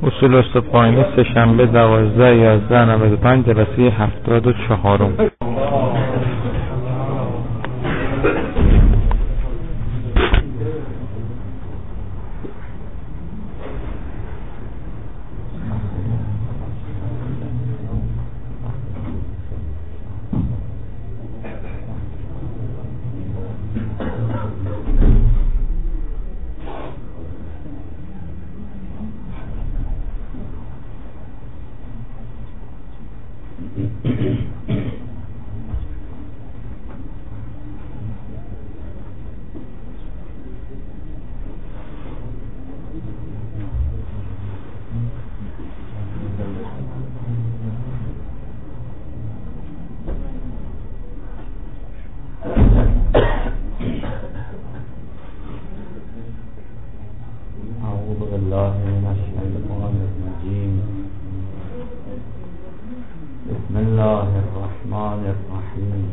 اصول استفاینی سه‌شنبه 12/11/95 جلسه 74. بسم الله الرحمن الرحیم.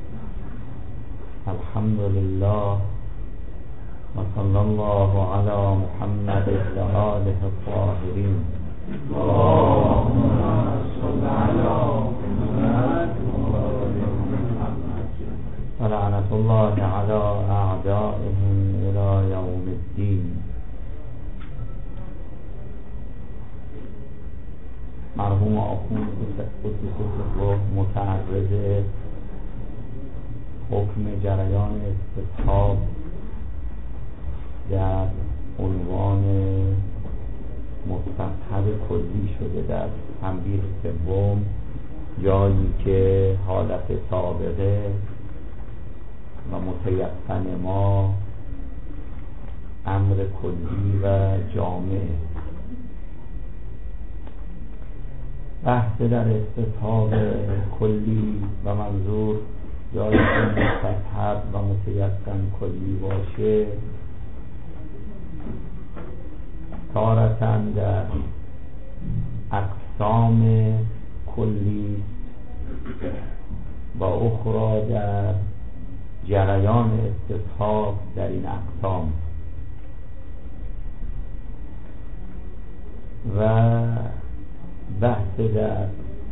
الحمد لله و صلی الله علی محمد و آله الطاهرین. اللهم صل علی محمد و لعنة الله علی اعدائهم الی یوم الدین. مرحوم آخوند قدس متعرض حکم جریان استصحاب در عنوان مستصحب کلی شده در تنبیه سوم، جایی که حالت سابقه و متیقن ما امر کلی و جامع. بحث در استصحاب کلی و منظور جایی که مستصحب و متیقن کلی باشه، تارةً در اقسام کلی و اخرى در جریان استصحاب در این اقسام. و بحث در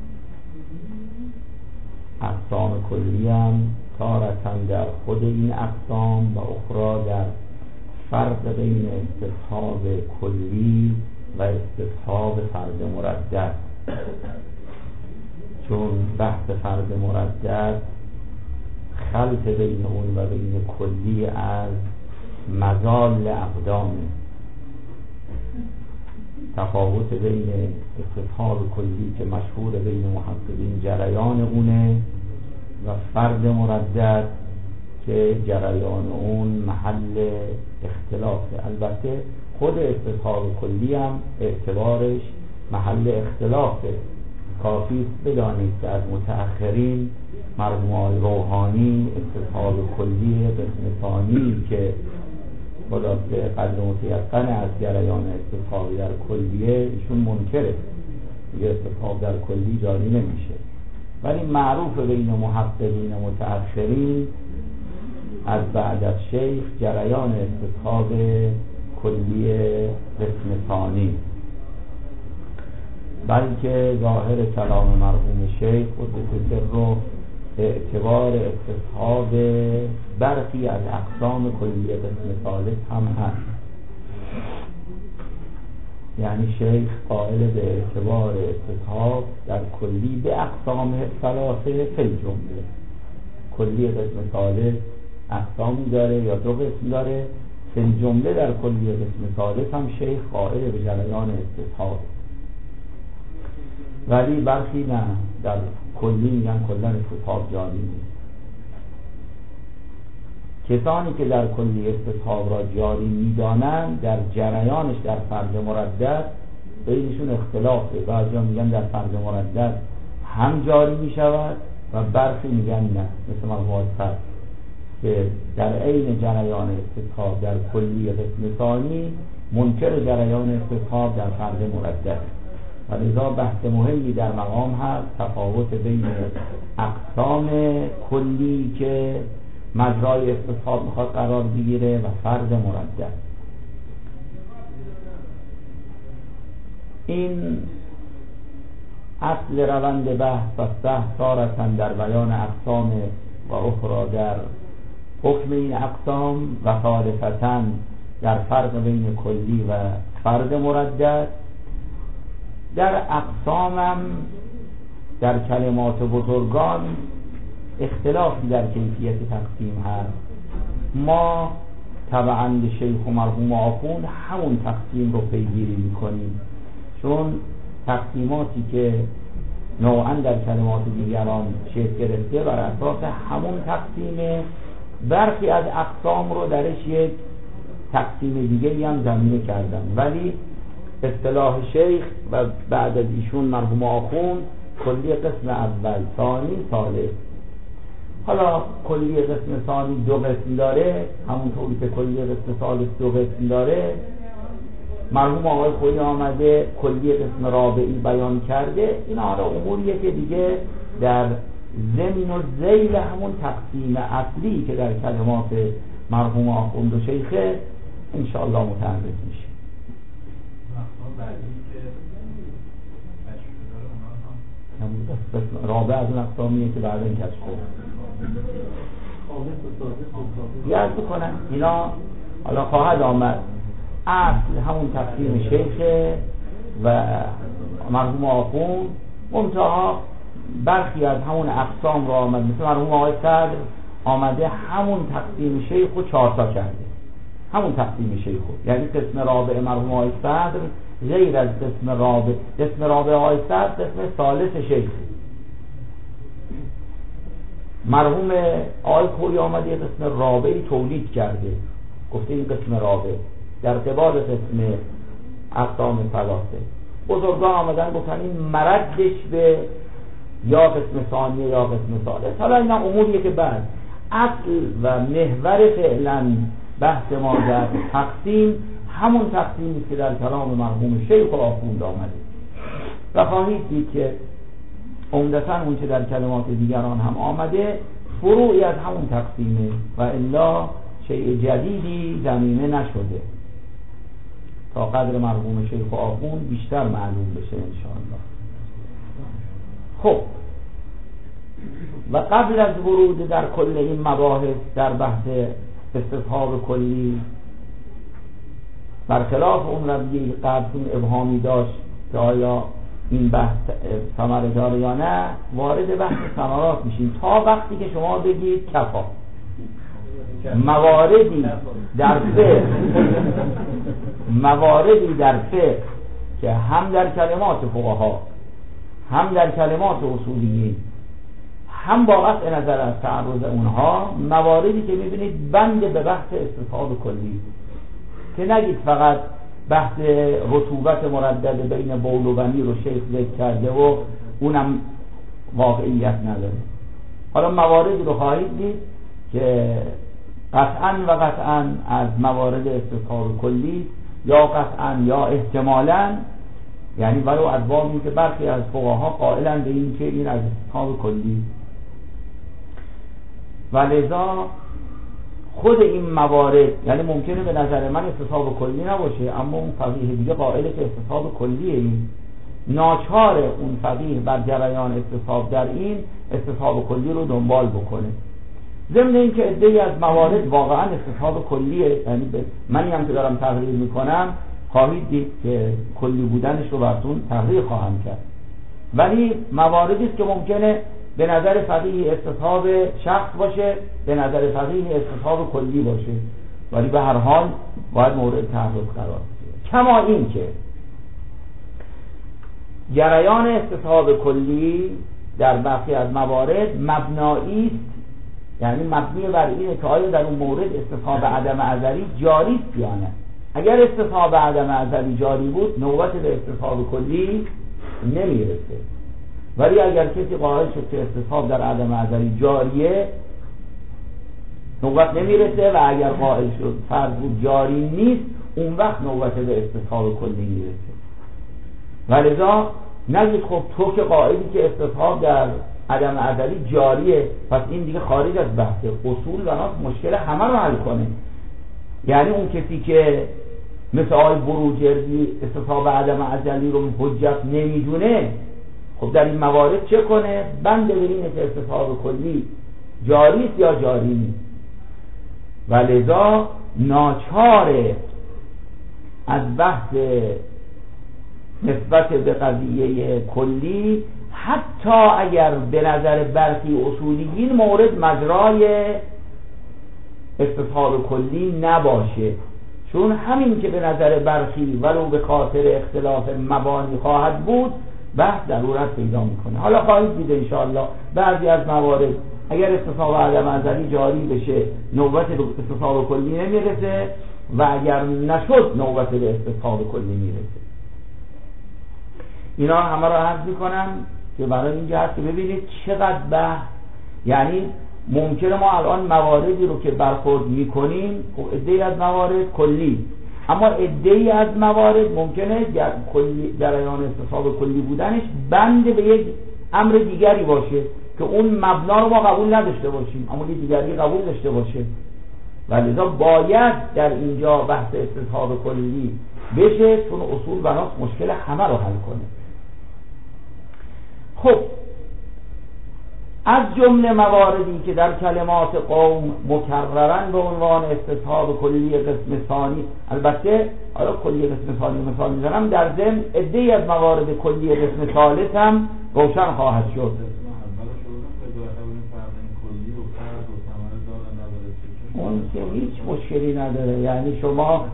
اقسام کلی هم تارةً در خود این اقسام و اخرى در فرق بین استصحاب کلی و استصحاب فرد مردد، چون بحث فرد مردد خلط بین اون و بین کلی از مزال اقدامه. تفاوت بین استصحاب کلی که مشهور بین محققین جریان اونه و فرد مردد که جریان اون محل اختلافه. البته خود استصحاب کلی هم اعتبارش محل اختلافه. کافی بدانید که از متأخرین مرحوم روحانی استصحاب کلی قسم ثانی که خلاصه قدر متیقن از جریان استصحاب در کلیه، ایشون منکره، دیگه استصحاب در کلی جاری نمیشه. ولی معروف بین محققین متأخرین از بعد از شیخ جریان استصحاب کلی قسم ثانی، بلکه ظاهر کلام مرحوم شیخ قدس سره اعتبار استصحاب برخی از اقسام کلی قسم ثالث هم هست. یعنی شیخ قائل به اعتبار استصحاب در کلی به اقسام ثلاثه فی الجمله. کلی قسم ثالث اقسامی داره یا دو قسم داره، فی الجمله در کلی قسم ثالث هم شیخ قائل به جریان استصحاب. ولی برخی نه، در کلی میگن کلا استصحاب جاری نیست. کسانی که در کلی استصحاب را جاری میدانند در جریانش در فرد مردد بینشون اختلافه. بعضیا میگن در فرد مردد هم جاری میشود و برخی میگن نه، مثل مرحوم فرد که در عین جریان استصحاب در کلی قسم ثانی منکر جریان استصحاب در فرد مردد. و لذا بحث مهمی در مقام هست تفاوت بین اقسام کلی که مجرای استصحاب میخواد قرار بگیره و فرد مردد. این اصل روند بحث و سارتن در بیان اقسام و اخرى در حکم این اقسام و ثالثتن در فرق بین کلی و فرد مردد. در اقسامم در کلمات بزرگان اختلافی در کیفیت تقسیم هست. ما طبعا به شیخ و مرحوم آخوند همون تقسیم رو پیگیری میکنیم، چون تقسیماتی که نوعا در کلمات دیگران شکل گرفته بر اساس همون تقسیمه. برخی از اقسام رو درش یک تقسیم دیگه هم زمینه کردن، ولی اصطلاح شیخ و بعد از ایشون مرحوم آخوند کلی قسم اول، ثانی، ثالث. حالا کلی قسم ثانی دو قسم داره، همونطوری که کلی قسم ثالث دو قسم داره. مرحوم آقای خویی آمده کلی قسم رابعی بیان کرده. این حالا اموریه که دیگه در ضمن و ذیل همون تقسیم اصلی که در کلمات مرحوم آخوند و شیخه انشاءالله متعرض میشه. رابع از اون اقسامیه که بعد این کشف یاد بکنن اینا حالا خواهد آمد. اصل همون تقسیم شیخه و مرحوم آخوند، منتها برخی از همون اقسام را آمد، مثل مرحوم آقای صدر آمده همون تقسیم شیخ رو 4 تا کرده. همون تقسیم شیخ رو، یعنی قسم رابع مرحوم آقای صدر غیر از قسم رابع آقای صدر قسم ثالث شیخ. مرحوم آقای خویی آمده یه قسم رابعی تولید کرده، گفته این قسم رابع در قبال قسم اقسام ثلاثه. بزرگان آمدن گفتن این مردش به یا قسم ثانیه یا قسم ثالث. حالا اینا اموریه که بعد اصل و محور فعلا بحث ما در تقسیم همون تقسیمی که در کلام مرحوم شیخ و آخوند آمده و خواهید دید که عمدتاً اون که در کلمات دیگران هم آمده فروعی از همون تقسیمه و الا شیء جدیدی زمینه نشده تا قدر مرحوم شیخ و آخوند بیشتر معلوم بشه انشاءالله. خب و قبل از ورود در کل این مباحث در بحث استصحاب کلی، برخلاف اون رویه قبل ابهامی داشت که آیا این بحث ثمره داره یا نه، وارد بحث ثمرات میشیم تا وقتی که شما بگید کفا. مواردی در فقه که هم در کلمات فقها هم در کلمات اصولیین هم با قطع نظر از تعرض اونها، مواردی که میبینید بند به بحث استصحاب کلی، که نگید فقط بحث رطوبت مردد بین بول و بنی رو شیخ ذکر کرده و اونم واقعیت نداره. حالا مواردی رو خواهید دید که قطعاً از موارد استصحاب کلی یا قطعاً یا احتمالاً، یعنی ولو از بابی که برخی از فقها قائلن به این که این از استصحاب کلی، و لذا خود این موارد، یعنی ممکنه به نظر من استصحاب کلی نباشه اما اون فقیه دیگه قائله که استصحاب کلیه، این ناچار اون فقیه بر جریان استصحاب در این استصحاب کلی رو دنبال بکنه. ضمن این که عده‌ای از موارد واقعا استصحاب کلیه، یعنی منی هم که دارم تقریر میکنم خواهید دید که کلی بودنش رو براتون تقریر خواهم کرد، ولی مواردی است که ممکنه به نظر فقیه استصحاب شخص باشه، به نظر فقیه استصحاب کلی باشه، ولی به هر حال باید مورد تعرض قرار بگیره. کما این که جریان استصحاب کلی در برخی از موارد مبنایی است، یعنی مبنی بر اینه که آیا در اون مورد استصحاب عدم ازلی جاری است یا نه. اگر استصحاب عدم ازلی جاری بود نوبت به استصحاب کلی نمیرسه، ولی اگر کسی قائل شد که استصحاب در عدم ازلی جاریه نوبت نمیرسه، و اگر قائل شد فرض بود جاری نیست اون وقت نوبت به استصحاب کلی میرسه. ولذا نگید خب تو که قائلی که استصحاب در عدم ازلی جاریه پس این دیگه خارج از بحث. اصول بناست مشکل همه رو حل کنه، یعنی اون کسی که مثل آقای بروجردی استصحاب عدم ازلی رو حجت نمیدونه، خب در این موارد چه کنه؟ بنده برینه که استصحاب کلی جاری است یا جاری نیست، و لذا ناچاره از بحث نسبت به قضیه کلی حتی اگر به نظر برخی اصولیین مورد مجرای استصحاب کلی نباشه، چون همین که به نظر برخی ولو به خاطر اختلاف مبانی خواهد بود بحث ضرورت پیدا میکنه. حالا خواهید دید انشاءالله بعضی از موارد اگر استصحاب عدم ازلی جاری بشه نوبت به استصحاب کلی نمیرسه و اگر نشد نوبت به استصحاب کلی میرسه. اینا همه را عرض میکنم که برای این جهت که ببینید چقدر بحث، یعنی ممکنه ما الان مواردی رو که برخورد میکنیم عده‌ای از موارد کلی، اما عده‌ای از موارد ممکنه جریان استصحاب کلی بودنش بند به یک امر دیگری باشه که اون مبنا رو ما قبول نداشته باشیم اما یه دیگری قبول داشته باشه، و لذا باید در اینجا بحث استصحاب کلی بشه چون اصول بناس مشکل همه رو حل کنه. خب از جمله مواردی که در کلمات قوم مکررن به عنوان استصحاب کلی قسم ثانی، البته حالا کلی قسم ثانی مثال میزنم، در ضمن عده‌ای از موارد کلی قسم ثالث هم روشن خواهد شد. اون که هیچ مشکلی نداره، یعنی شما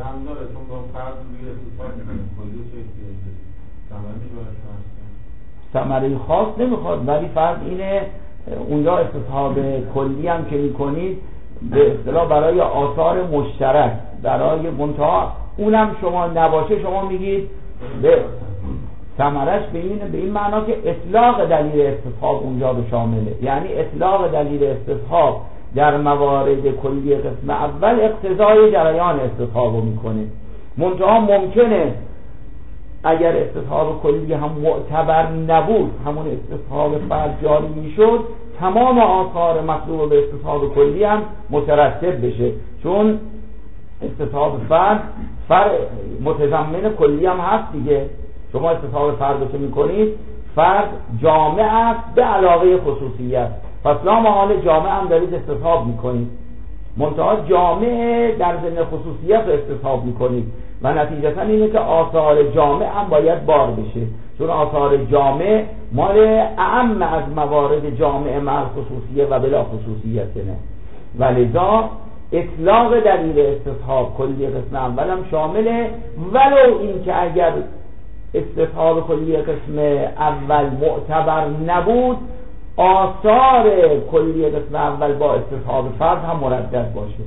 ثمره خاص نمیخواد، ولی فرض اینه اونجا استصحاب کلی هم که میکنید به اصطلاح برای آثار مشترک، برای منتها اونم شما نباشه شما میگید به ثمرش به این معنا که اطلاق دلیل استصحاب اونجا به شامله، یعنی اطلاق دلیل استصحاب در موارد کلی قسم اول اقتضای جریان استصحاب رو میکنه. منتها ممکنه اگر استصحاب کلی هم معتبر نبود، همون استصحاب فرد جاری میشد، تمام آثار مطلوب به استصحاب کلی هم مترتب بشه، چون استصحاب فرد متضمن کلی هم هست دیگه. شما استصحاب فرد رو که میکنید فرد جامع است به علاوه خصوصیت، پس لا محال جامع هم دارید استصحاب میکنید، منتها جامع در ضمن خصوصیت رو استصحاب میکنید و نتیجتا اینه که آثار جامع هم باید بار بشه، چون آثار جامع مال اعم از موارد جامع مع خصوصیه و بلا خصوصیت نه، و لذا اطلاق دلیل استصحاب کلی قسم اول هم شامله، ولو این که اگر استصحاب کلی قسم اول معتبر نبود آثار کلی قسم اول با استصحاب فرد هم مردد باشه.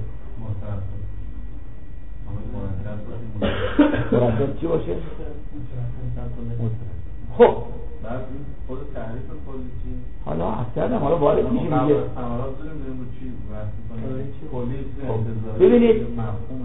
مردد چی باشه؟ خب خود تعریف کلی چی؟ حالا اصلا حالا وارد میشه میگه ببینید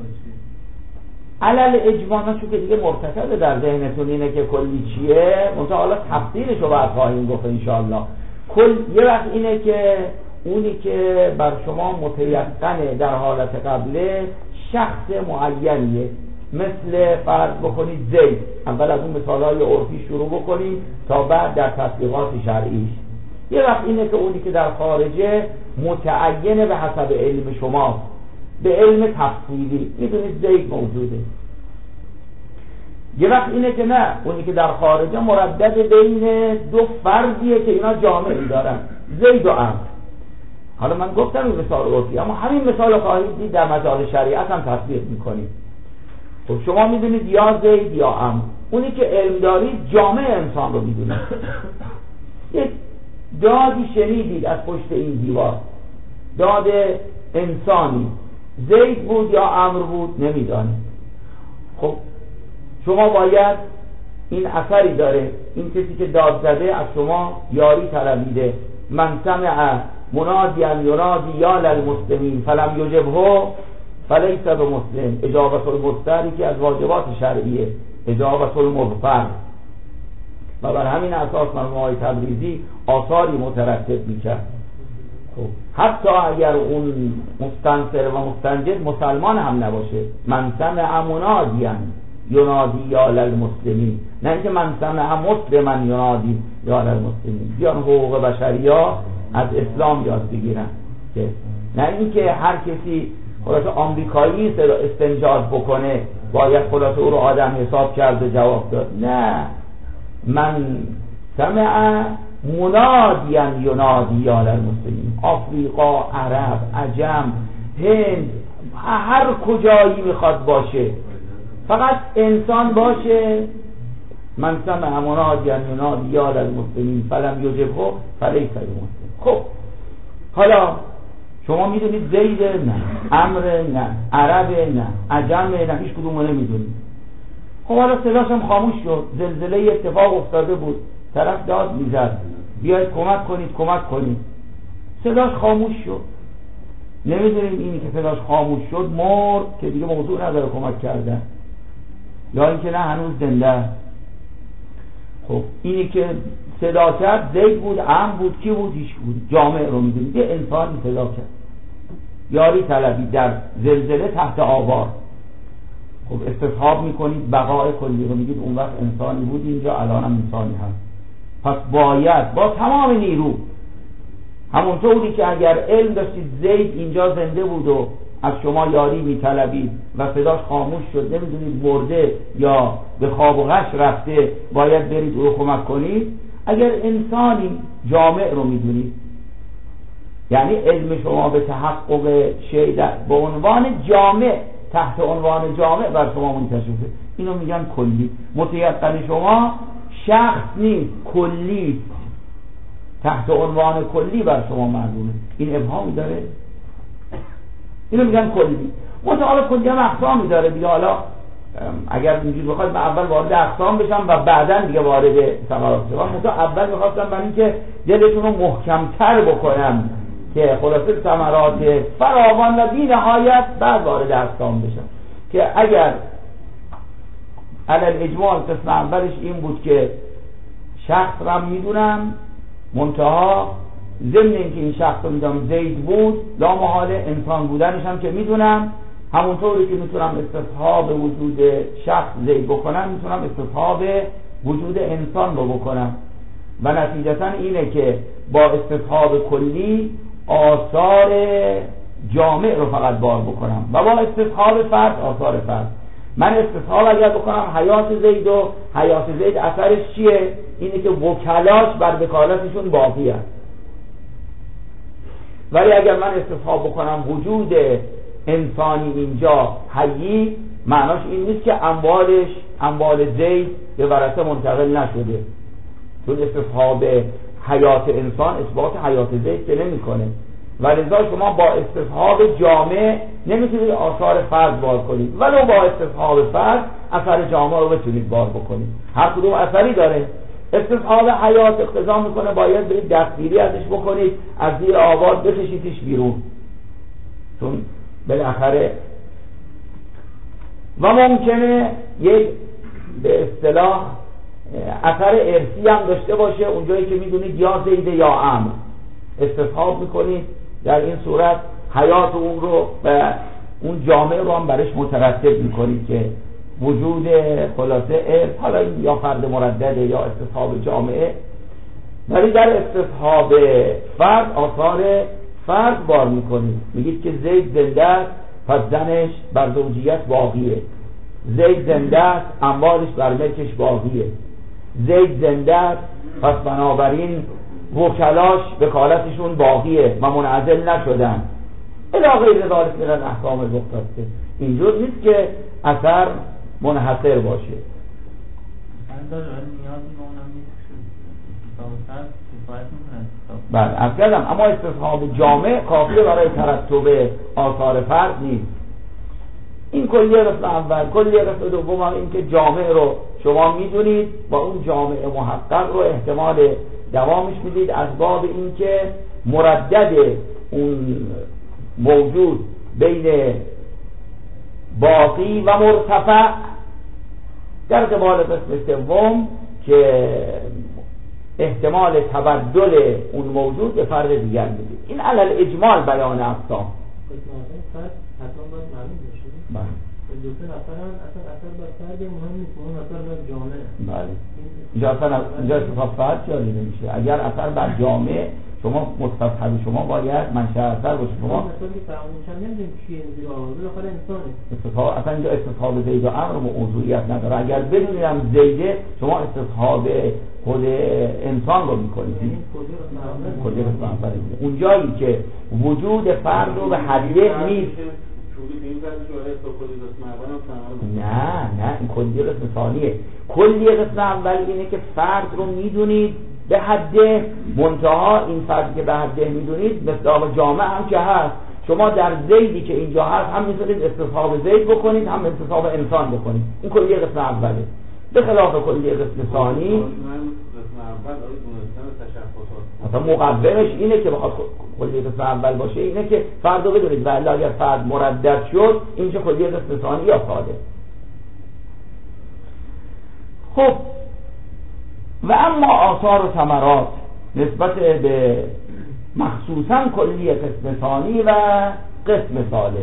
علل اجماع چون که دیگه مرتکب در ذهنتون اینه که کلی چیه، منتها حالا تفصیلش رو بعد خواهیم گفت انشاءالله. کل یه وقت اینه که اونی که بر شما متیقنه در حالت قبله شخص معینیه، مثل فرض بکنید زید، اول از اون مثالهای عرفی شروع بکنید تا بعد در تطبیقات شرعیش. یه وقت اینه که اونی که در خارجه متعینه به حسب علم شما، به علم تفصیلی میدونید زید موجوده. یه وقت اینه که نه، اونی که در خارجه مردد بین دو فردیه که اینا جامعی دارن، زید و عمرو. حالا من گفتم این مثال عرفی، اما همین مثال خواهید دید در مجال شریعت هم تطبیق میکنید. خب شما میدونید یا زید یا عمرو، اونی که علم دارید جامع انسان رو میدونید. یک دادی شنیدید از پشت این دیوار، داد انسانی، زید بود یا عمرو بود نمیدانید. خب شما باید این اثری داره، این کسی که داد زده از شما یاری طلبیده، من سمع منادیا ینادی یا للمسلمین فلم یجبه فلیس بمسلم. اجابت المضطر که از واجبات شرعیه، اجابت المضطر، و بر همین اساس مرحوم آقای تبریزی آثاری مترتب میکرد. خب حتی اگر اون مستنصر و مستنجد مسلمان هم نباشه، من سمع منادیا ینادی یا للمسلمین، نه اینکه من سمع مسلما ینادی یا للمسلمین، بیان حقوق بشریا از اسلام یاد بگیرن، که نه اینکه هر کسی خلاصه آمریکایی استنجاد بکنه باید خلاصه او رو آدم حساب کرد و جواب داد. نه، من سمع منادیا ینادی یا للمسلمین، آفریقا، عرب، عجم، هند، هر کجایی میخواد باشه، فقط انسان باشه. من سمع منادیا ینادی یا للمسلمین فلم یجبه فلیس بمسلم. خب حالا شما میدونید زید نه، عمرو نه، عرب نه، عجم نه، هیچ کدومو نمیدونید. خب حالا صداش هم خاموش شد، زلزله اتفاق افتاده بود، طرف داد میزد بیاید کمک کنید، صداش خاموش شد. نمیدونیم اینی که صداش خاموش شد مرد که دیگه موضوع نداره کمک کردن، یا اینکه نه هنوز زنده. خب اینی که صدا کرد زید بود، عم بود، کی بود؟ هیچ بود. جامع رو میدونید، یه انسانی صدا کرد، یاری طلبی در زلزله تحت آوار. خب استصحاب میکنید بقای کلی رو، میگید اون وقت انسانی بود اینجا، الان هم انسانی هست. پس باید با تمام نیرو، همونطوری که اگر علم داشتید زید اینجا زنده بود و از شما یاری میطلبید و صداش خاموش شد، نمیدونید مرده یا به خواب و غش رفته، باید برید او رو کمک کنید. اگر انسانی جامع رو میدونید، یعنی علم شما به تحقق شیء به عنوان جامع، تحت عنوان جامع بر شما منتشره، اینو میگن کلی. متیقن شما شخص نیست، کلی، تحت عنوان کلی بر شما معلومه. این ابهامی داره، اینو میگن کلی. متعال کلی هم اقسامی داره دیگه. حالا اگر اینجوری بخواد من اول وارد اقسام بشم و بعدن دیگه وارد ثمرات بشم. مثلا اول میخواستم برای اینکه دلتون رو محکمتر بکنم که خلاصه ثمرات فراوان و بی نهایت، بعد وارد اقسام بشم. که اگر علل اجمال قسم اولش این بود که شخص را میدونم، منتها ضمن اینکه این شخص رو میدونم زید بود، لا محاله انسان بودنش هم که میدونم، همونطوری که میتونم استصحاب وجود شخص زید بکنم، میتونم استصحاب وجود انسان رو بکنم. و نتیجتا اینه که با استصحاب کلی آثار جامع رو فقط بار بکنم و با استصحاب فرد آثار فرد. من استصحاب اگر بکنم حیات زید و حیات زید اثرش چیه؟ اینه که وکلاش بر وکالتشون باقی است. ولی اگر من استصحاب بکنم وجود انسانی اینجا حیی، معناش این نیست که اموال زید به ورثه منتقل نشده، چون استصحاب حیات انسان اثبات حیات زید که نمی کنه. ولذا شما با استصحاب جامع نمیتونید آثار فرد بار کنید، ولو با استصحاب فرد اثر جامع رو بتونید بار بکنید. هر کدوم اثری داره. استصحاب حیات اقتضا میکنه باید برید دستگیری ازش بکنید، از زیر آوار بکشیدش بیرون، چون بالاخره و ممکنه یک به اصطلاح اثر ارثی هم داشته باشه، اونجایی که میدونید یا زیده یا عمرو، استصحاب میکنید، در این صورت حیات اون رو و اون جامعه رو هم برش مترتب میکنید که وجود خلاصه ارث، حالا این یا فرد مردده یا استصحاب جامعه. ولی در استصحاب فرد آثار فرد بار میکنید، میگید که زید زنده است پس زنش بر زوجیت باقیه، زید زنده است اموالش بر ملکش باقیه، زید زنده است پس بنابراین وکلاش وکالتشون باقیه و منعزل نشدن الی غیر ذلک من الاحکام المختصه. اینجور نیست که اثر منحصر باشه. بله افکردم، اما استصحاب جامع کافیه برای ترتب آثار فرد نیست. این کلیه قسم اول. کلیه قسم دوم این که جامع رو شما میدونید و اون جامع محقق رو احتمال دوامش میدید از باب این که مردد اون موجود بین باقی و مرتفع در قبال قسم سوم که احتمال تبدل اون موجود به فرد دیگر میدید. این علل اجمال بیان اقسام. فرد حتما باید معلوم باشه. بله. دو سه نفر هم اثر بر فرد مهم نیست، اون اثر بر جامعه. بله. اینجا اتفاق فرد جاری نمیشه. اگر اثر بر جامعه شما مستصحب شما باید منشأ اثر باشه. شما مثلا که فهمون چند نمیدونیم چیه زیر آوازه آخر انسانه. استصحاب اصلا اینجا استصحاب زید و امر موضوعیت نداره. اگر بدونیم زیده شما استصحاب خود انسان رو میکنید. کلی رسم اونجایی که وجود فرد رو به حدیه نیست. نه این کلی قسم ثانیه. کلی قسم اول اینه که فرد رو میدونید به حده، منتها این فرد که به حده میدونید مثل جامعه هم که هست. شما در زیدی که اینجا هست هم میتونید استصحاب زید بکنید هم استصحاب انسان بکنید. این کلی قسم اوله. به خلاف کلی قسم ثانی مثلا مقومش اینه که بخواد کلی قسم اول باشه اینه که فرد رو بدونید و اگر فرد مردد شد اینجا کلی قسم ثانی یا ساده. خب و اما آثار و ثمرات نسبت به مخصوصا کلی قسم ثانی و قسم ثالث،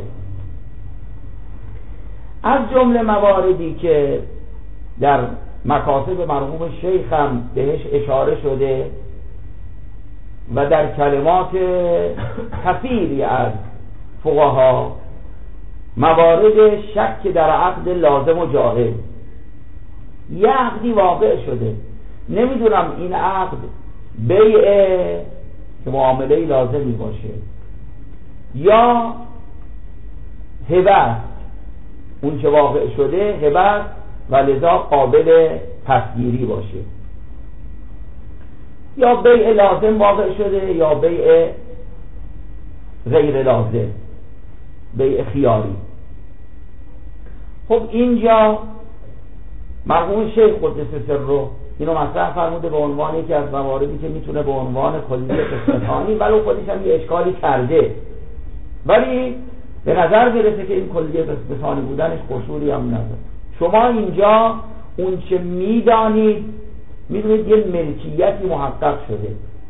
از جمله مواردی که در مکاتب مرحوم شیخ هم بهش اشاره شده و در کلمات کثیری از فقها، موارد شک در عقد لازم و جائز. یه عقدی واقع شده، نمیدونم این عقد بیع که معامله لازمی باشه یا هبه، اون که واقع شده هبه و لذا قابل پسگیری باشه، یا بیع لازم واقع شده یا بیع غیر لازم، بیع خیاری. خب اینجا مرحوم شیخ قدس سره اینو مطرح فرموده به عنوان یکی از مواردی که میتونه به عنوان کلیه قسم ثانی، ولو خودش هم یه اشکالی کرده ولی به نظر میرسه که این کلیه قسم ثانی بودنش قصوری هم نداره. شما اینجا اون چه میدونید یه ملکیتی محقق شده،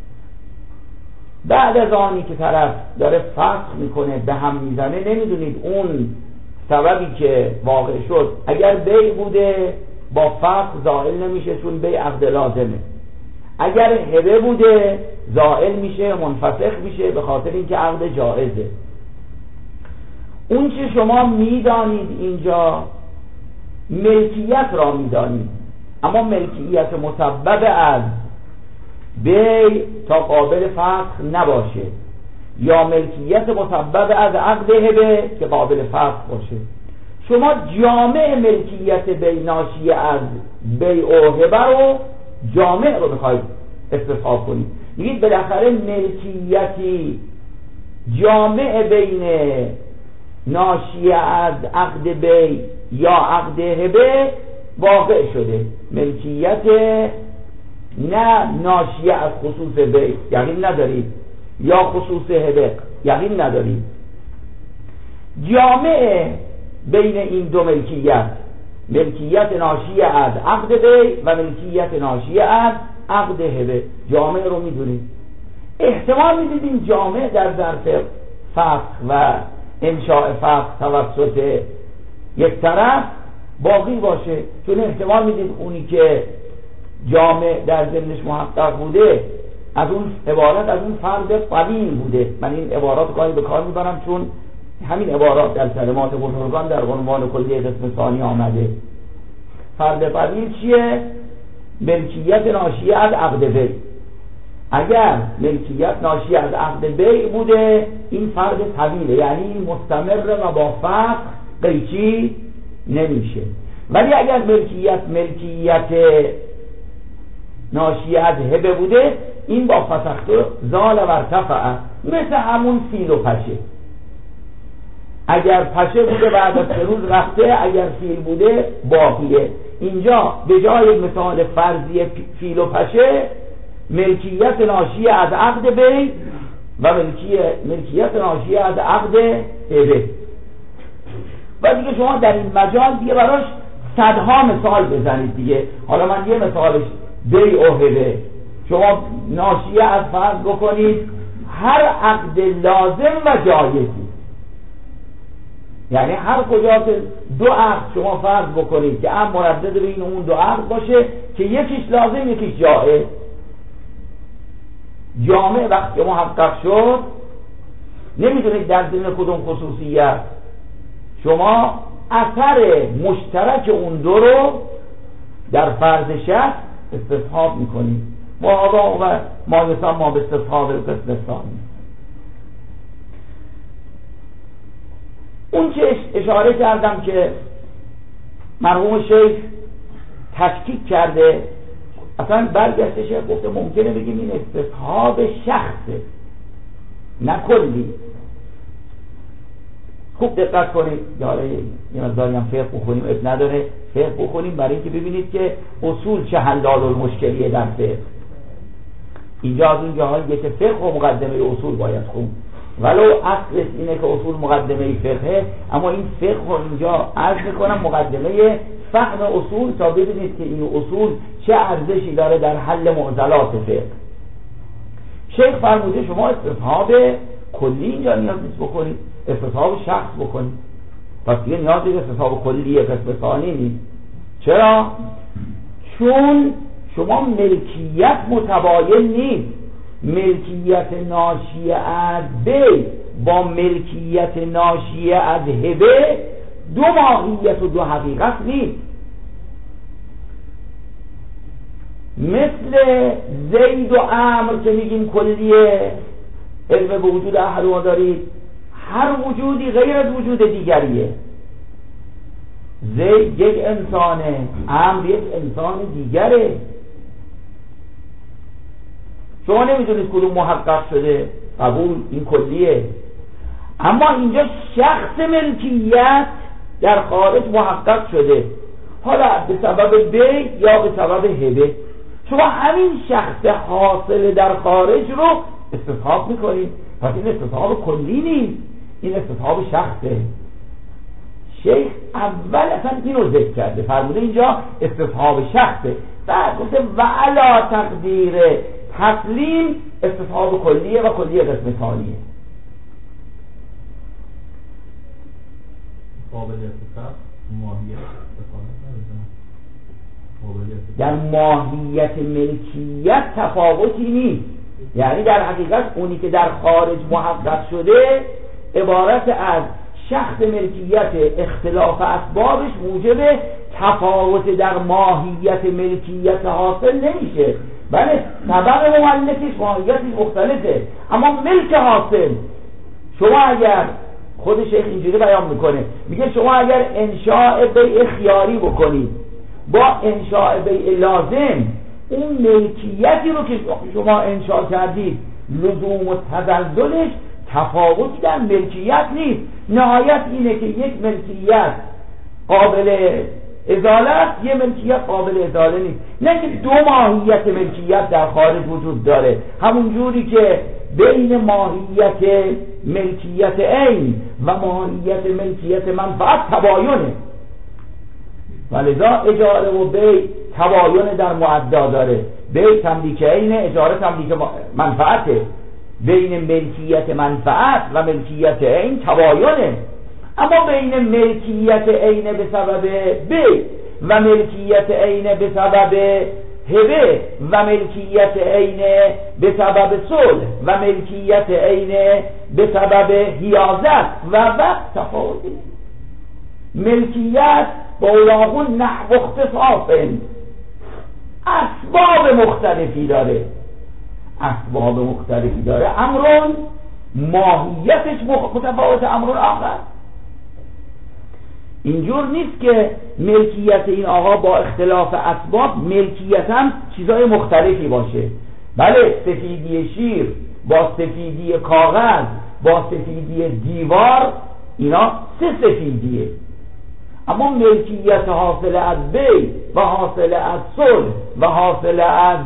بعد از آنی که طرف داره فسخ میکنه به هم میزنه نمیدونید اون سببی که واقع شد اگر بیع بوده با فسخ زائل نمیشه چون بیع عقد لازمه، اگر هبه بوده زائل میشه منفسخ میشه به خاطر اینکه عقد جائزه. اون چه شما میدانید اینجا ملکیت را میدانید، اما ملکیت مسبب از بیع تا قابل فسخ نباشه یا ملکیت مسبب از عقد هبه که قابل فسخ باشه. شما جامع ملکیت بیع ناشی از بیع و هبه رو جامع رو میخواید استصحاب کنید، میگید بالاخره ملکیتی جامع بین ناشی از عقد بیع یا عقد هبه واقع شده، ملکیت نه ناشی از خصوص بیع یقین ندارید یا خصوص هبه یقین ندارید، جامع بین این دو ملکیت ناشی از عقد بیع و ملکیت ناشی از عقد هبه جامع رو میدونید. احتمال میدید این جامع در ظرف فسخ و انشاء فسخ توسط یک طرف باقی باشه، چون احتمال میدید اونی که جامع در ذهنش محقق بوده از اون عبارت از اون فرد قوی بوده. من این عبارات گاهی به کار میبرم چون همین عبارات در کلمات بزرگان در عنوان کلیه قسم ثانی آمده. فرد قوی چیه؟ ملکیت ناشی از عقد بیع. اگر ملکیت ناشی از عقد بیع بوده این فرد طویله، یعنی مستمر و با فسخ قیچی نمیشه. ولی اگر ملکیت ناشی از هبه بوده این با فسخ زال و ارتفع، مثل همون فیل و پشه. اگر پشه بوده بعد از 3 روز رفته، اگر فیل بوده باقیه. اینجا به جای مثال فرضی فیل و پشه ملکیت ناشی از عقد بیع و ملکیت ناشی از عقد هبه. و دیگه شما در این مجال دیگه براش صدها مثال بزنید دیگه. حالا من یه مثالش بیع و هبه شما ناشیه از فرض بکنید هر عقد لازم و جایزی، یعنی هر کجا که دو عقد شما فرض بکنید که هم مردد بین اون دو عقد باشه که یکیش لازم یکیش جایز، جامع وقتی محقق شد نمیدونید در ضمن کدوم خصوصیت شما اثر مشترک اون دو رو در فرض شخص استصحاب میکنید. و ما یسمى به استصحاب القسم الثانی. اون که اشاره کردم که مرحوم شیخ تشکیک کرده، اصلا برگشته شیخ گفته ممکنه بگیم این استصحاب شخصه نه کلی. خوب دقت کنید، یه مقداری هم فقه بخونیم اب نداره، فقه بخونیم برای اینکه ببینید که اصول چه حلال المشکلیه در فقه. اینجا از اون جاهاییه که فقه و مقدمه اصول باید خون، ولو اصلش اینه که اصول مقدمه فقهه، اما این فقه رو اینجا عرض میکنم مقدمه فهم اصول تا ببینید که این اصول چه ارزشی داره در حل معضلات فقه. شیخ فرموده شما استصحاب کلی اینجا نیاز نیست بکنید، استصحاب شخص بکنید. پس دیگه نیاز نیست استصحاب کلی قسم ثانی نیست. چرا؟ چون شما ملکیت متباین نیست. ملکیت ناشی از بی با ملکیت ناشی از هبه دو ماهیت و دو حقیقت نیست. مثل زید و عمرو که میگیم کلیه، علم به وجود احدهما دارید، هر وجودی غیر از وجود دیگریه. زید یک انسانه، عمرو یک انسان دیگره. شما نمیدونید کدوم محقق شده، قبول این کلیه. اما اینجا شخص ملکیت در خارج محقق شده، حالا به سبب بی یا به سبب هبه. شما همین شخص حاصل در خارج رو استصحاب میکنید. پس این استصحاب کلی نیست، این استصحاب شخصه. شیخ اول اصلا این رو ذکر کرده، فرموده اینجا استصحاب شخصه، بعد گفته و علی تقدیر تسلیم استصحاب کلیه و کلیه قسم ثانیه. در ماهیت ملکیت تفاوتی نیست، یعنی در حقیقت اونی که در خارج محقق شده عبارت از شخص ملکیت، اختلاف اسبابش موجب تفاوت در ماهیت ملکیت حاصل نمیشه. بله سبب مؤلفش ماهیتش مختلفه، اما ملک حاصل شما اگر خود شیخ اینجوری بیان میکنه، میگه شما اگر انشاء بیع خیاری بکنید با انشاء بیع لازم، اون ملکیتی رو که شما انشاء کردید لزوم و تزلزلش تفاوتی در ملکیت نیست. نهایت اینه که یک ملکیت قابل ازاله است، یه ملکیت قابل ازاله نیست. نه که دو ماهیت ملکیت در خارج وجود داره، همون جوری که بین ماهیت ملکیت عین و ماهیت ملکیت منفعت تباینه، ولذا اجاره و بیع تباین در معدا داره. بیع تملیک عینه، اجاره تملیک منفعته. بین ملکیت منفعت و ملکیت عین تباینه، اما بین ملکیت عین به سبب بیع و ملکیت عین به سبب هبه و ملکیت عین به سبب صلح و ملکیت عین به سبب حیازت و وقت تفاوتی. ملکیت با اولاغون نحو اختصاص اسباب مختلفی داره، اسباب مختلفی داره. امرون ماهیتش متفاوت امرون آخر. اینجور نیست که ملکیت این آقا با اختلاف اسباب ملکیت هم چیزای مختلفی باشه. بله سفیدی شیر با سفیدی کاغذ با سفیدی دیوار اینا سه سفیدیه، اما ملکیت حاصل از بیع و حاصل از صلح و حاصل از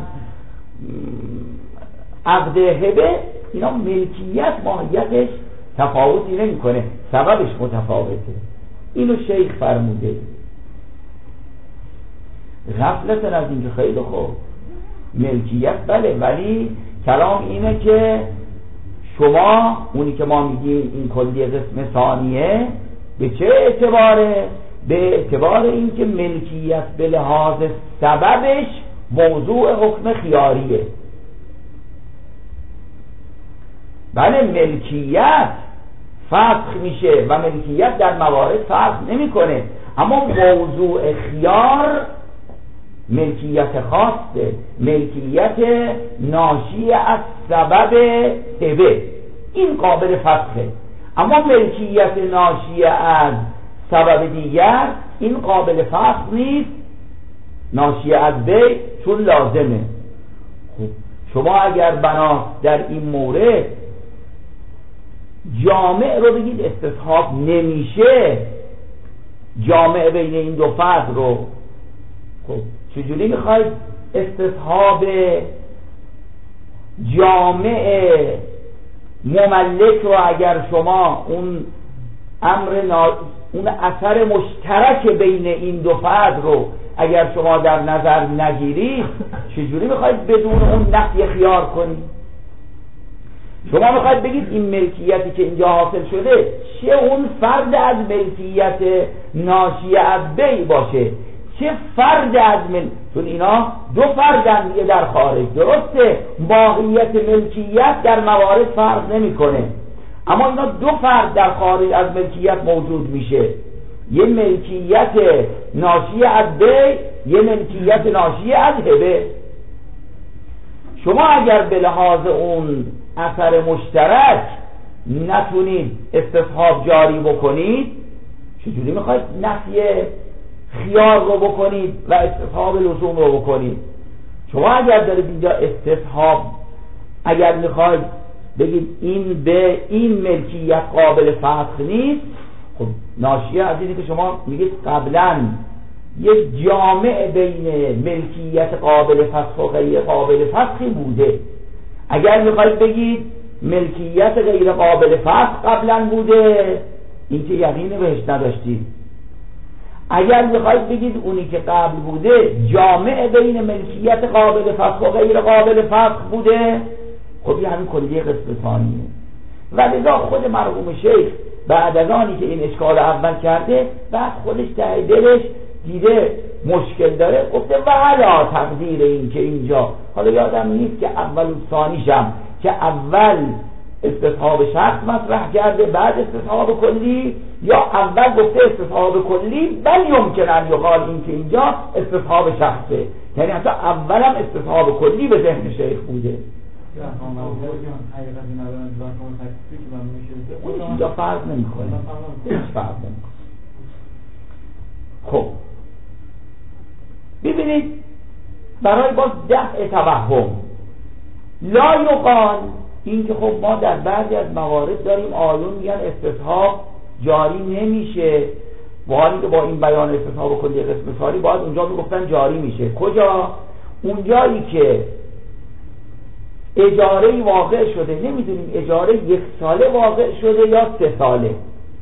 عقد هبه اینا ملکیت ماهیتش تفاوتی نمیکنه، سببش متفاوته. اینو شیخ فرموده. غفلت از اینکه خیلی خوب ملکیت بله، ولی کلام اینه که شما اونی که ما میگیم این کلیه قسم ثانیه به چه اعتباره؟ به اعتبار این که ملکیت به لحاظ سببش موضوع حکم خیاریه. بله ملکیت فسخ میشه و ملکیت در موارد فسخ نمیکنه، اما موضوع خیار ملکیت خاصه، ملکیت ناشی از سبب هبه، این قابل فسخه. اما ملکیت ناشی از سبب دیگر این قابل فسخ نیست، ناشی از بی، چون لازمه. خب شما اگر بنا در این مورد جامع رو بگید استصحاب نمیشه، جامع بین این دو فرد رو، خب چجوری میخواید استصحاب جامع مملک رو اگر شما اون اون اثر مشترک بین این دو فرد رو اگر شما در نظر نگیرید، چجوری میخواید بدون اون نفی خیار کنید؟ شما میخواید بگید این ملکیتی که اینجا حاصل شده چه اون فرد از ملکیت ناشی از بی باشه، چه فرد از چون اینا دو فردن دیگه در خارج. درسته ماهیت ملکیت در موارد فرق نمیکنه، اما اینا دو فرد در خارج از ملکیت موجود میشه، یه ملکیت ناشی از بی، یه ملکیت ناشی از هبه. شما اگر به لحاظ اون اثر مشترک نتونید استصحاب جاری بکنید، چجوری میخواید نفی خیار رو بکنید و استصحاب لزوم رو بکنید؟ شما اگر دارید اینجا استصحاب، اگر میخواید بگید این به این ملکیت قابل فسخ نیست، خب ناشیه از اینه که شما میگید قبلا یک جامع بین ملکیت قابل فسخ و غیر قابل فسخی بوده. اگر میخواید بگید ملکیت غیر قابل فسخ قبلا بوده، این که یقین بهش نداشتید. اگر میخواید بگید اونی که قبل بوده جامع بین ملکیت قابل فسخ و غیر قابل فسخ بوده، خب این همین کلیه قسم ثانیه. و لذا خود مرحوم شیخ بعد از آنی که این اشکال اول کرده، بعد خودش ته دلش دیده مشکل داره، گفته و علا تقدیر این که اینجا، حالا یادم نیست که اول و ثانیشم که اول استصحاب شخص مطرح کرده بعد استصحاب کلی، یا اول گفته استصحاب کلی بل یمکن ان یقال این که اینجا استصحاب شخصه، یعنی حتی اولم استصحاب کلی به ذهن شیخ بوده. اون اینجا فرق نمیکنه، هیچ فرق نمیکنه. خب ببینید، برای باز دفع توهم لا یقال، این که خب ما در بعضی از موارد داریم آیون میگن استصحاب جاری نمیشه، با حالی که با این بیان استصحاب کلی قسم ثانی باید اونجا میگفتن جاری میشه. کجا؟ اونجایی که اجاره واقع شده، نمیدونیم اجاره 1 ساله واقع شده یا 3 ساله.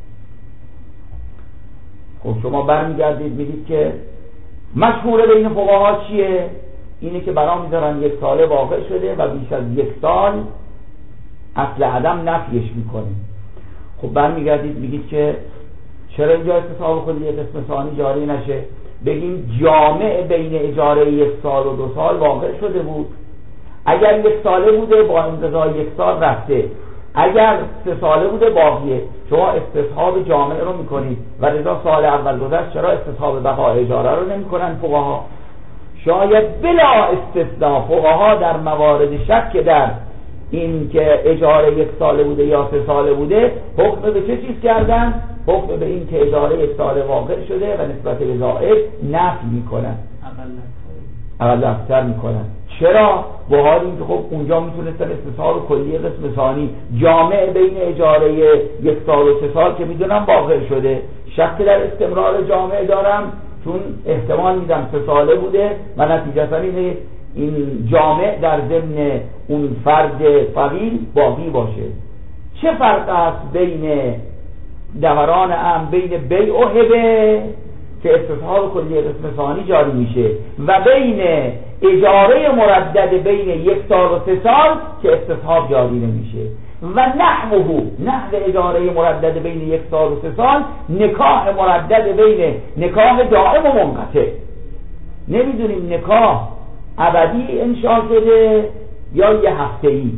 خب شما برمیگردید میدید که مشهور بین فقها چیه؟ اینه که برام میذارن 1 ساله واقع شده و بیش از 1 سال اصل عدم نفیش میکنه. خب برمیگردید میگید که چرا اینجا استصحاب کلی قسم ثانی جاری نشه؟ بگیم جامع بین اجاره 1 سال و 2 سال واقع شده بود، اگر 1 ساله بوده با انقضای 1 سال رفته، اگر 3 ساله بوده باقیه. شما استصحاب جامع رو میکنید و رضا سال اول گذشت، چرا استصحاب بقا اجاره رو نمیکنن فقها؟ شاید بلا استثناء فقها در موارد شک در این که اجاره 1 ساله بوده یا 3 ساله بوده، حکم به چه چیز کردن؟ حکم به این که اجاره 1 ساله واقع شده و نسبت به زائد نفی میکنن، اقل اکثر میکنن. چرا؟ با حال اینکه خب اونجا میتونستن استصحاب کلی قسم ثانی جامع بین اجاره 1 سال و 3 سال که میدونم واقع شده، شک در استمرار جامع دارم چون احتمال میدم 3 ساله بوده و نتیجتا اینه این جامع در ضمن اون فرد فقیل باقی باشه. چه فرق است بین دوران بین بیع و هبه؟ که استصحاب کلی قسم ثانی جاری میشه و بین اجاره مردد بین 1 سال و 3 سال که استصحاب جاری نمیشه و نحو اجاره مردد بین 1 سال و 3 سال نکاح مردد بین نکاح دائم و منقطع. نمیدونیم نکاح ابدی انشاء شده یا یه هفته‌ای.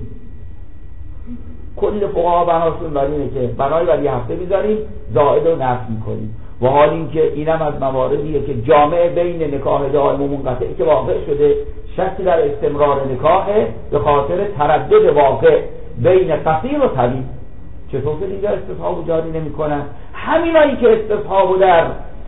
کل فقها بناشون بر اینه که بنای بر یه هفته میذاریم زائد رو نفی میکنیم و حال این که اینم از مواردیه که جامع بین نکاح دائم و منقطع که واقع شده شکی در استمرار نکاحه به خاطر تردد واقع بین قصیر و طویل. چطور که دیگر استصحاب جاری نمی کنن؟ همینایی که استصحاب در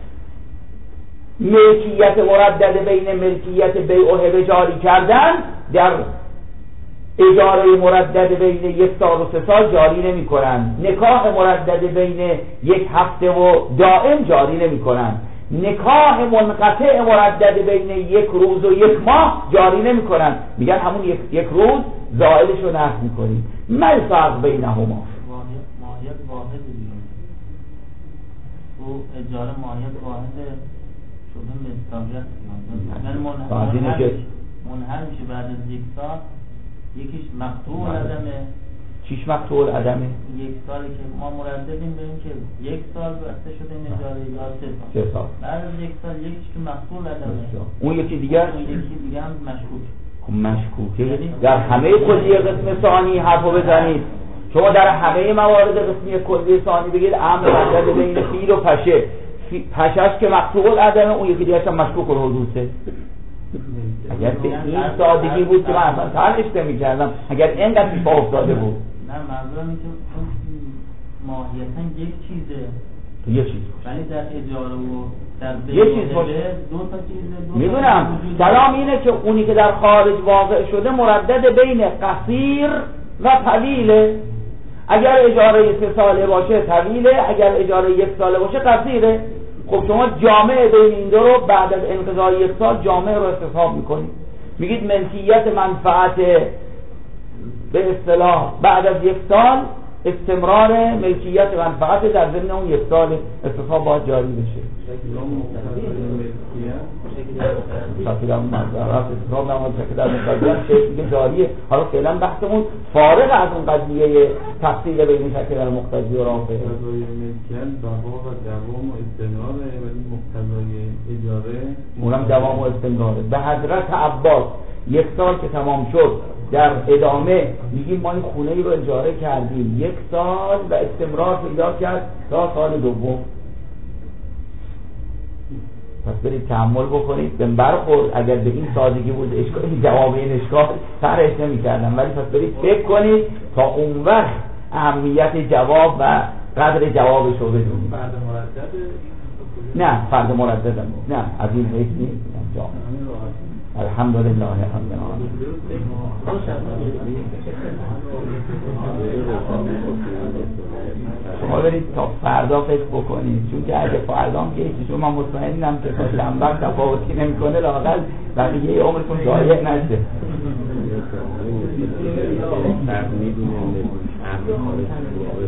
ملکیت مردد بین ملکیت بیع و هبه جاری کردن در اجاره مردد بین 1 سال و 3 سال جاری نمی کنن. نکاح مردد بین 1 هفته و دائم جاری نمی کنن. نکاح منقطع مردد بین 1 روز و 1 ماه جاری نمی کنن. میگن همون یک روز زائدش رو نفی میکنیم. ما الفرق بینهما؟ ماهیت واحد دیگه. او اجاره ماهیت واحد شده مستاجت یعنی منحل میشه بعد از 1 سال. یکیش مقطوع العدمه. چیش مقطوع العدمه؟ 1 سالی که ما مرددیم به این که 1 سال بسته شده این اجاره یا 3 سال. بعد از 1 سال یکیش که مقطوع العدمه. اون یکی دیگر؟ اون یکی دیگه هم مشکوک. مشکوکه. در همه کلیه قسم ثانی حرفو بزنید. شما در همه موارد قسمی کلیه ثانی بگید امر مردد بین فیل و پشه. پشهش که مقطوع العدمه، اون یکی دیگه هم مشکوک الحدوثه. اگر به این سادگی بود که من اصلا طرحش نمی‌کردم، اگر اینقدر پیش افتاده بود. نه منظورم اینه که ماهیتاً یک چیزه. یه چیز. ولی در اجاره و در یه چیز باشه. 2 تا چیزه. میدونم. کلام اینه که اونی که در خارج واقع شده مردد بین قصیر و طویله. اگر اجاره 3 ساله باشه طویله، اگر اجاره 1 ساله باشه قصیره. خب شما جامع بین این دو رو بعد از انقضای 1 سال جامع رو استصحاب میکنید. میگید ملکیت منفعت به اصطلاح بعد از 1 سال استمرار ملکیت منفعت در ضمن اون 1 سال استصحاب باید جاری بشه. شکل اون مذارات استصحاب نماز شکل در مقدم شکل جاریه. حالا فعلا بحثمون فارغ از اون قضیه تفصیل بین شکل در مقتضی و رافعه. ملکیت بقا و دوام و استمراره ولی مقتضای اجاره اونم دوام و استمراره. به حضرت عباس 1 سال که تمام شد در ادامه میگیم ما این خونه ای رو اجاره کردیم 1 سال و استمرار پیدا کرد تا سال دوم. پس برید تأمل بکنید. به برخورد اگر به این سادگی بود اشکال جواب این اشکال طرحش نمی‌کردم، ولی پس برید فکر کنید تا اون وقت اهمیت جواب و قدر جوابش رو بدونید. فرد مردد نه فرد مرددم نه از این حیث نیست. الحمدلله حمدنا. شما برید تا فردا فکر بکنید، چون که اگه فردا هم گیشی شما من مطمئنم که تا شنبه تفاوتی نمی‌کنه، لااقل بقیه عمرتون ضایع نشه. فرق می‌دونیم